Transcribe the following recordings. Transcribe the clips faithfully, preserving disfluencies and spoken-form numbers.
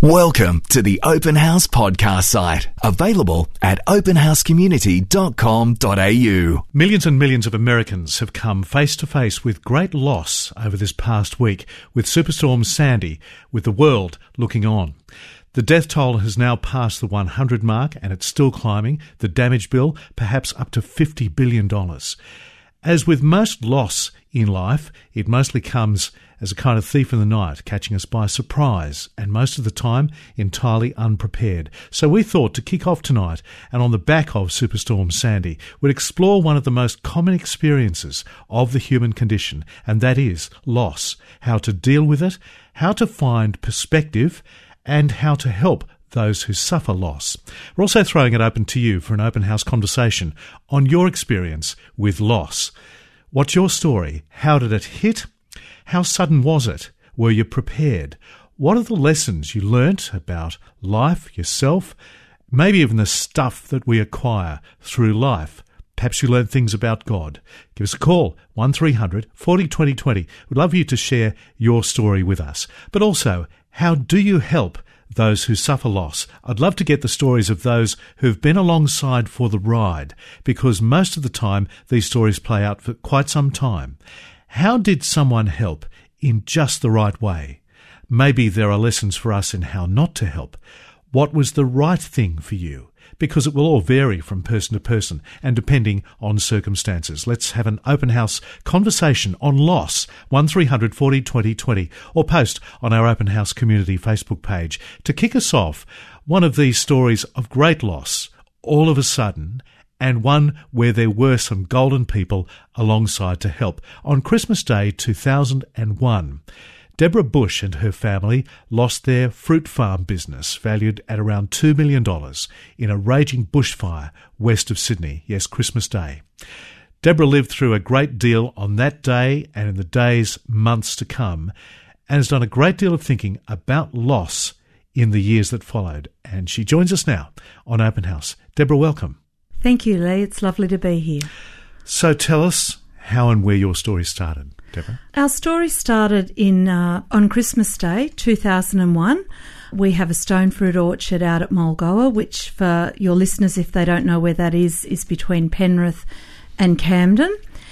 Welcome to the Open House podcast site, available at open house community dot com dot a u. Millions and millions of Americans have come face to face with great loss over this past week with Superstorm Sandy, with the world looking on. The death toll has now passed the one hundred mark and it's still climbing, the damage bill perhaps up to fifty billion dollars. As with most loss in life, it mostly comes as a kind of thief in the night, catching us by surprise, and most of the time entirely unprepared. So we thought to kick off tonight, and on the back of Superstorm Sandy, we'd explore one of the most common experiences of the human condition, and that is loss, how to deal with it, how to find perspective, and how to help those who suffer loss. We're also throwing it open to you for an open house conversation on your experience with loss. What's your story? How did it hit? How sudden was it? Were you prepared? What are the lessons you learnt about life, yourself, maybe even the stuff that we acquire through life? Perhaps you learned things about God. Give us a call, one three hundred forty twenty twenty. We'd love you to share your story with us. But also, how do you help those who suffer loss? I'd love to get the stories of those who've been alongside for the ride, because most of the time these stories play out for quite some time. How did someone help in just the right way? Maybe there are lessons for us in how not to help. What was the right thing for you? Because it will all vary from person to person and depending on circumstances. Let's have an open house conversation on loss, one three hundred forty twenty twenty, or post on our Open House Community Facebook page. To kick us off, one of these stories of great loss, all of a sudden, and one where there were some golden people alongside to help. On Christmas Day two thousand one, Deborah Bush and her family lost their fruit farm business, valued at around two million dollars, in a raging bushfire west of Sydney. Yes, Christmas Day. Deborah lived through a great deal on that day and in the days, months to come, and has done a great deal of thinking about loss in the years that followed. And she joins us now on Open House. Deborah, welcome. Thank you, Lee. It's lovely to be here. So tell us how and where your story started, Deborah. Our story started in uh, on Christmas Day two thousand one. We have a stone fruit orchard out at Mulgoa, which for your listeners, if they don't know where that is, is between Penrith and Camden.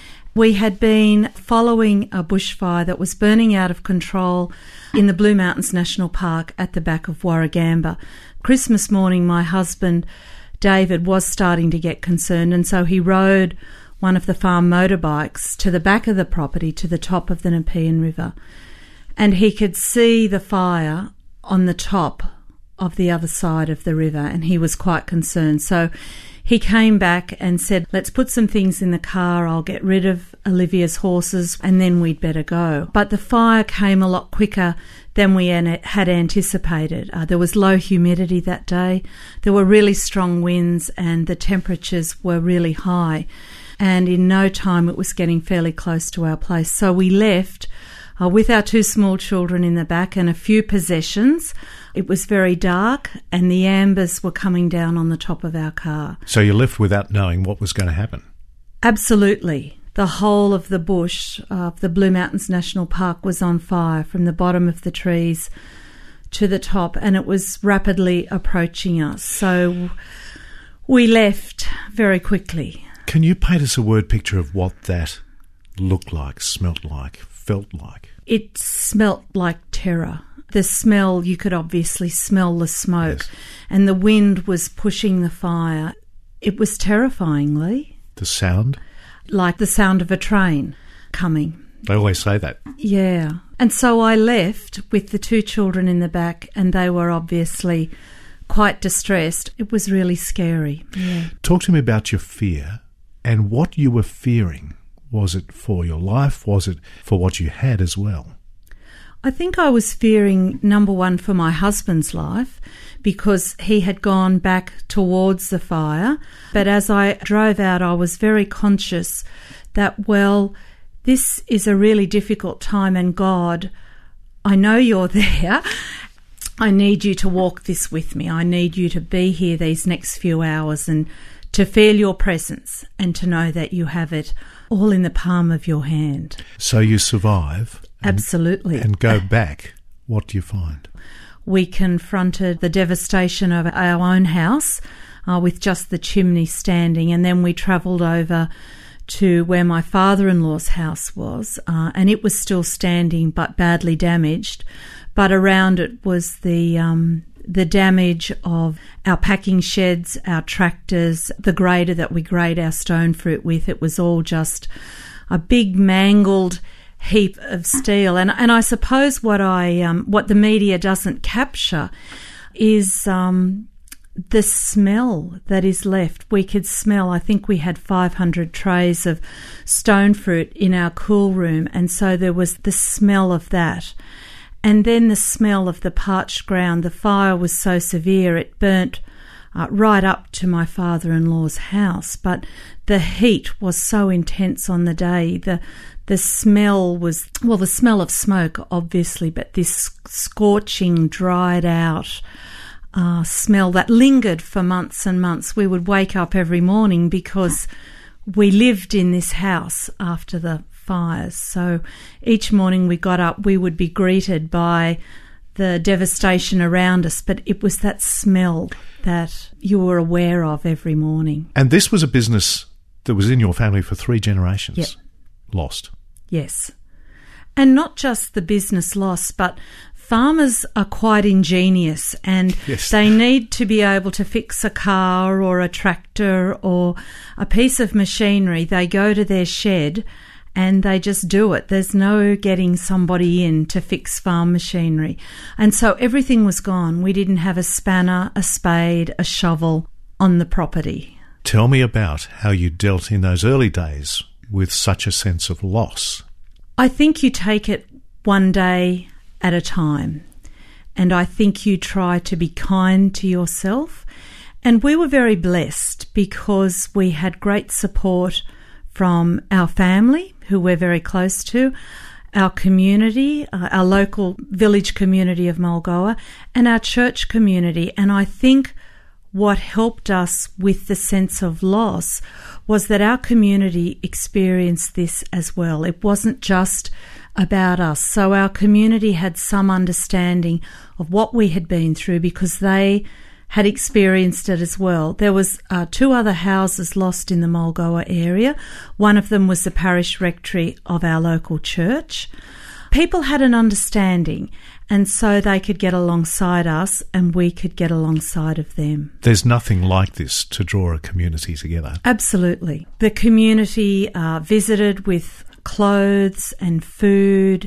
We had been following a bushfire that was burning out of control in the Blue Mountains National Park at the back of Warragamba. Christmas morning, my husband David was starting to get concerned, and so he rode one of the farm motorbikes to the back of the property to the top of the Nepean River, and he could see the fire on the top of the other side of the river, and he was quite concerned. So he came back and said, let's put some things in the car, I'll get rid of Olivia's horses and then we'd better go. But the fire came a lot quicker than we had anticipated. Uh, there was low humidity that day, there were really strong winds and the temperatures were really high. And in no time it was getting fairly close to our place. So we left uh, with our two small children in the back and a few possessions. It was very dark and the ambers were coming down on the top of our car. So you left without knowing what was going to happen? Absolutely. The whole of the bush of the Blue Mountains National Park was on fire from the bottom of the trees to the top, and it was rapidly approaching us. So we left very quickly. Can you paint us a word picture of what that looked like, smelt like, felt like? It smelt like terror. The smell, you could obviously smell the smoke, yes. And the wind was pushing the fire. It was terrifying, Lee. The sound? Like the sound of a train coming. They always say that. Yeah. And so I left with the two children in the back, and they were obviously quite distressed. It was really scary. Yeah. Talk to me about your fear and what you were fearing. Was it for your life? Was it for what you had as well? I think I was fearing, number one, for my husband's life, because he had gone back towards the fire. But as I drove out, I was very conscious that, well, this is a really difficult time, and God, I know you're there. I need you to walk this with me. I need you to be here these next few hours and to feel your presence and to know that you have it all in the palm of your hand. So you survive. And, Absolutely. And go back. What do you find? we confronted the devastation of our own house uh, with just the chimney standing, and then we travelled over to where my father-in-law's house was, uh, and it was still standing but badly damaged. But around it was the um, the damage of our packing sheds, our tractors, the grader that we grade our stone fruit with. It was all just a big mangled heap of steel. And and I suppose what I um, what the media doesn't capture is um, the smell that is left. We could smell, I think we had five hundred trays of stone fruit in our cool room, and so there was the smell of that. And then the smell of the parched ground. The fire was so severe it burnt uh, right up to my father-in-law's house, but the heat was so intense on the day. The the smell was, well, the smell of smoke, obviously, but this scorching, dried out Uh, smell that lingered for months and months. We would wake up every morning because we lived in this house after the fires. So each morning we got up, we would be greeted by the devastation around us, but it was that smell that you were aware of every morning. And this was a business that was in your family for three generations. Yep. Lost. Yes. And not just the business loss, but farmers are quite ingenious, and yes. they need to be able to fix a car or a tractor or a piece of machinery. They go to their shed and they just do it. There's no getting somebody in to fix farm machinery. And so everything was gone. We didn't have a spanner, a spade, a shovel on the property. Tell me about how you dealt in those early days with such a sense of loss. I think you take it one day at a time, and I think you try to be kind to yourself. And we were very blessed because we had great support from our family, who we're very close to, our community, uh, our local village community of Mulgoa, and our church community. And I think what helped us with the sense of loss was that our community experienced this as well. It wasn't just about us. So our community had some understanding of what we had been through because they had experienced it as well. There was uh, two other houses lost in the Mulgoa area. One of them was the parish rectory of our local church. People had an understanding, and so they could get alongside us and we could get alongside of them. There's nothing like this to draw a community together. Absolutely. The community uh, visited with clothes and food,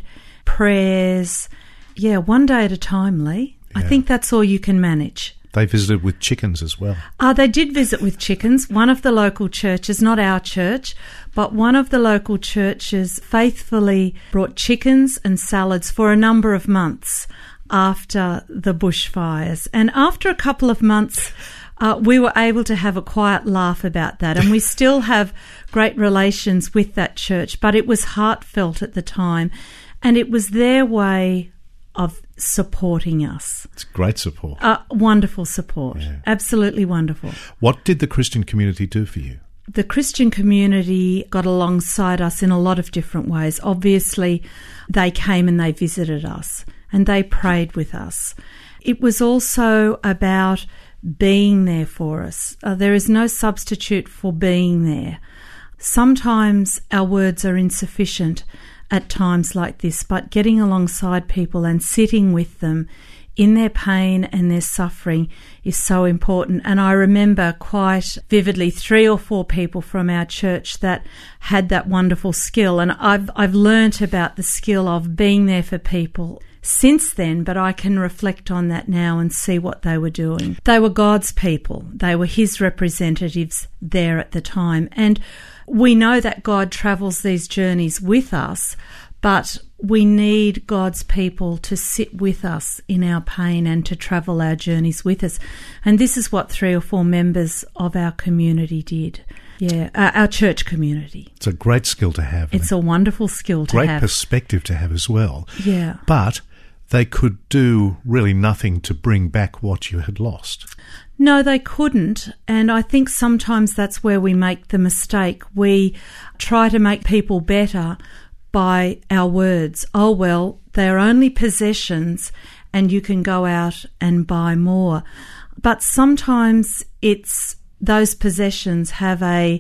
prayers. Yeah, one day at a time, Lee. Yeah. I think that's all you can manage. They visited with chickens as well. Uh, they did visit with chickens. One of the local churches, not our church, but one of the local churches faithfully brought chickens and salads for a number of months after the bushfires. And after a couple of months, uh, we were able to have a quiet laugh about that. And we still have great relations with that church, but it was heartfelt at the time. And it was their way of supporting us. It's great support. Uh, wonderful support. Yeah. Absolutely wonderful. What did the Christian community do for you? The Christian community got alongside us in a lot of different ways. Obviously, they came and they visited us and they prayed with us. It was also about being there for us. Uh, there is no substitute for being there. Sometimes our words are insufficient at times like this, but getting alongside people and sitting with them in their pain and their suffering is so important. And I remember quite vividly three or four people from our church that had that wonderful skill, and I've I've learnt about the skill of being there for people since then, but I can reflect on that now and see what they were doing. They were God's people. They were His representatives there at the time. And we know that God travels these journeys with us, but we need God's people to sit with us in our pain and to travel our journeys with us. And this is what three or four members of our community did. Yeah, uh, our church community. It's a great skill to have. It's a wonderful skill to great have. Great perspective to have as well. Yeah. But they could do really nothing to bring back what you had lost. No, they couldn't, and I think sometimes that's where we make the mistake. We try to make people better by our words. Oh, well, they're only possessions and you can go out and buy more. But sometimes it's those possessions have a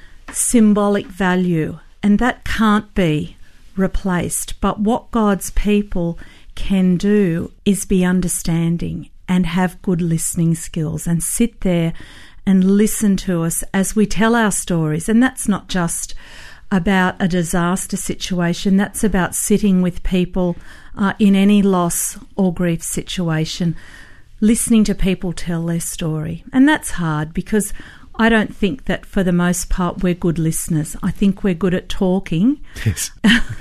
symbolic value, and that can't be replaced. But what God's people can do is be understanding and have good listening skills and sit there and listen to us as we tell our stories. And that's not just about a disaster situation, that's about sitting with people uh, in any loss or grief situation, listening to people tell their story. And that's hard because I don't think that for the most part we're good listeners. I think we're good at talking. Yes.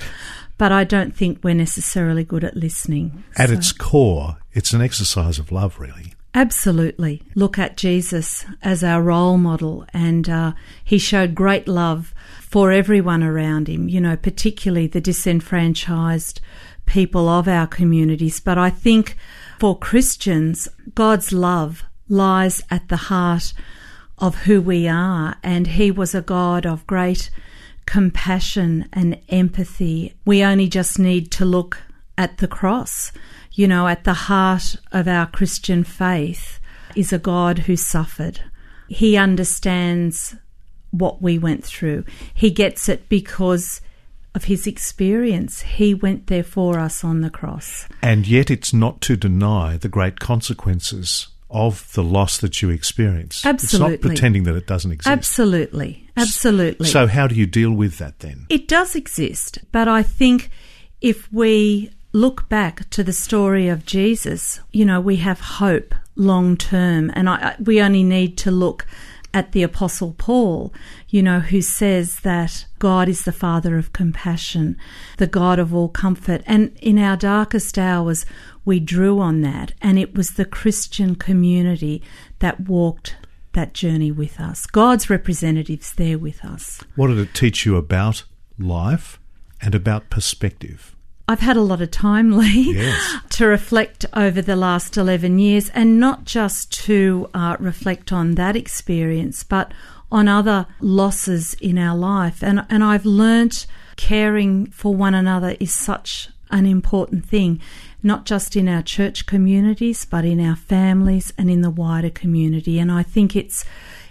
But I don't think we're necessarily good at listening. At So- its core, it's an exercise of love, really. Absolutely. Look at Jesus as our role model, and uh, he showed great love for everyone around him, you know, particularly the disenfranchised people of our communities. But I think for Christians, God's love lies at the heart of who we are, and he was a God of great compassion and empathy. We only just need to look at the cross. You know, at the heart of our Christian faith is a God who suffered. He understands what we went through. He gets it because of his experience. He went there for us on the cross. And yet it's not to deny the great consequences of the loss that you experienced. Absolutely. It's not pretending that it doesn't exist. Absolutely. Absolutely. So how do you deal with that then? It does exist, but I think if we look back to the story of Jesus, you know, we have hope long term. And I, we only need to look at the Apostle Paul, you know, who says that God is the Father of compassion, the God of all comfort. And in our darkest hours, we drew on that. And it was the Christian community that walked that journey with us. God's representatives there with us. What did it teach you about life and about perspective? I've had a lot of time, Lee, Yes. to reflect over the last eleven years, and not just to uh, reflect on that experience, but on other losses in our life. And, and I've learnt caring for one another is such an important thing, not just in our church communities, but in our families and in the wider community. And I think it's,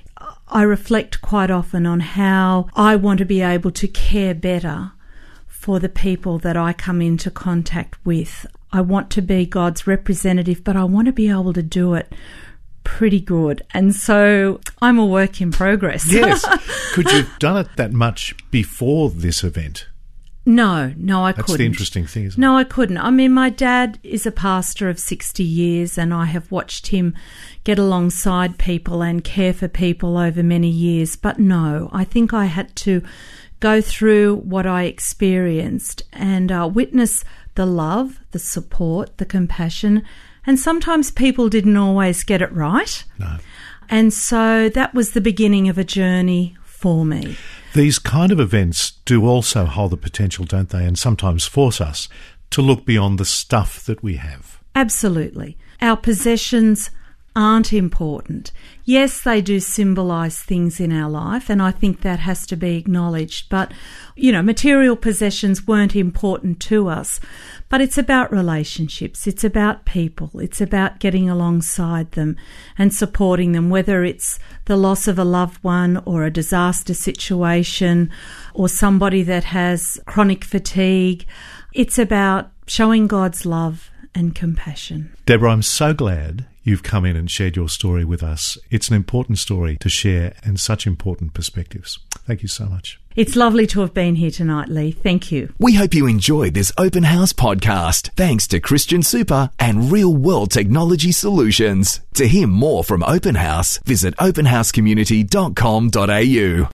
I reflect quite often on how I want to be able to care better for the people that I come into contact with. I want to be God's representative, but I want to be able to do it pretty good. And so I'm a work in progress. Yes. Could you have done it that much before this event? No, no, I That's couldn't. the interesting thing, isn't No, I couldn't. I mean, my dad is a pastor of sixty years, and I have watched him get alongside people and care for people over many years. But no, I think I had to go through what I experienced and uh, witness the love, the support, the compassion. And sometimes people didn't always get it right. No. And so that was the beginning of a journey for me. These kind of events do also hold the potential, don't they, and sometimes force us to look beyond the stuff that we have. Absolutely. Our possessions aren't important. Yes, they do symbolise things in our life, and I think that has to be acknowledged. But, you know, material possessions weren't important to us. But it's about relationships. It's about people. It's about getting alongside them and supporting them, whether it's the loss of a loved one or a disaster situation or somebody that has chronic fatigue. It's about showing God's love and compassion. Deborah, I'm so glad you've come in and shared your story with us. It's an important story to share and such important perspectives. Thank you so much. It's lovely to have been here tonight, Lee. Thank you. We hope you enjoyed this Open House podcast, thanks to Christian Super and Real World Technology Solutions. To hear more from Open House, visit open house community dot com dot a u.